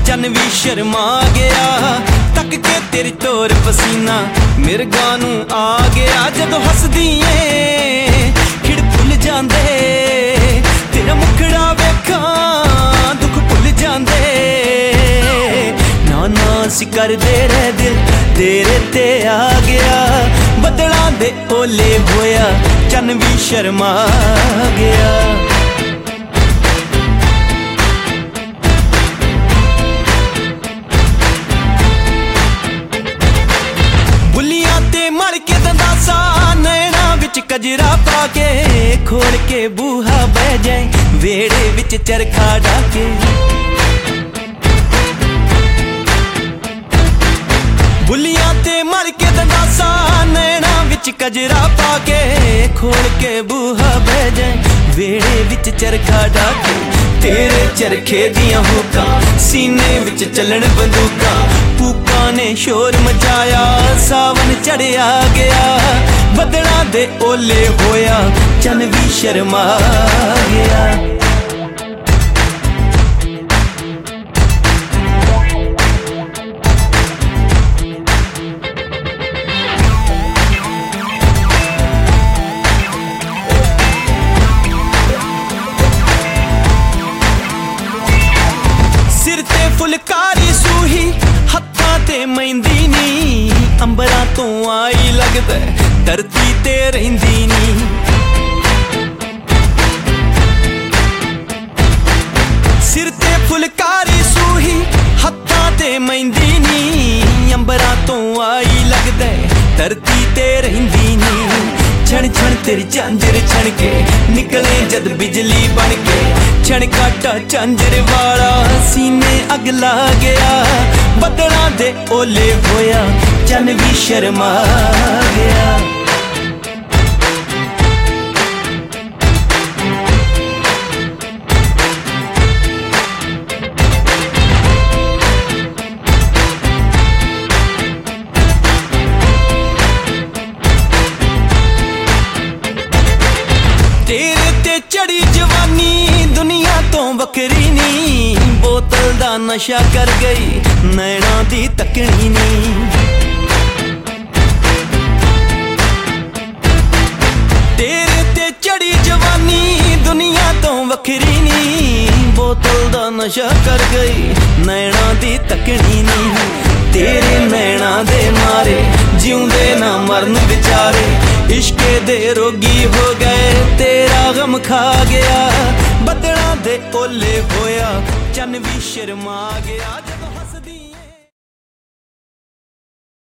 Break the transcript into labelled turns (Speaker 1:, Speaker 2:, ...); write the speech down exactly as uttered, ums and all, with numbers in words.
Speaker 1: चन भी शर्मा गया। तक के तेरी तोर पसीना मिर्गा नू आ गया। जदों हसदी ऐ खिड़ भुल जांदे, तेरा मुखड़ा वेखां दुख भुल जांदे। ना ना सी करदे रह दिल तेरे ते आ गया। बदलां दे ओले होया चन भी शर्मा गया। बुलियां ते मल के दंदासा नैना विच कजरा पाके, खोल के बूहा बह जाए वेड़े विच चरखा डाके। बुलियां ते मल के दंदासा नैना विच कजरा पाके, खोल के बूहा बह जाए वेड़े विच चरखा डाके। तेरे चरखे दियां हुक्कां सीने विच चलन बंदूकां, पूकां ने शोर मचाया सावन चढ़िया गया। बदलां दे ओले होया चन भी शर्मा गया। फुलकारी सूही हत्थां ते मैंदी नी, अंबरां तो आई लगदा धरती ते रहिंदी नी। सिर ते फुलकारी सूही हत्थां ते मैंदी नी, अंबरां तो आई लगदा धरती ते रहिंदी नी। छण छण तेरी झांजर छण के निकले जद बिजली बन के, छण काटा झांजर वाला सीने अग ला गया। बदलां दे ओले होया चन भी शर्मा गया। तेरे ते चढ़ी जवानी दुनिया तो वखरी नी, बोतल दा नशा कर गई नैना दी तकनी नी। तेरे ते चढ़ी जवानी दुनिया तो वखरी नी, बोतल दा नशा कर गई नैना दी तकनी नी। तेरे नैना दे मारे जिउंदे ना मरन बेचारे, इश्के दे रोगी हो गए तेरा गम खा गया। बदलां दे ओले होया चन भी शर्मा गया।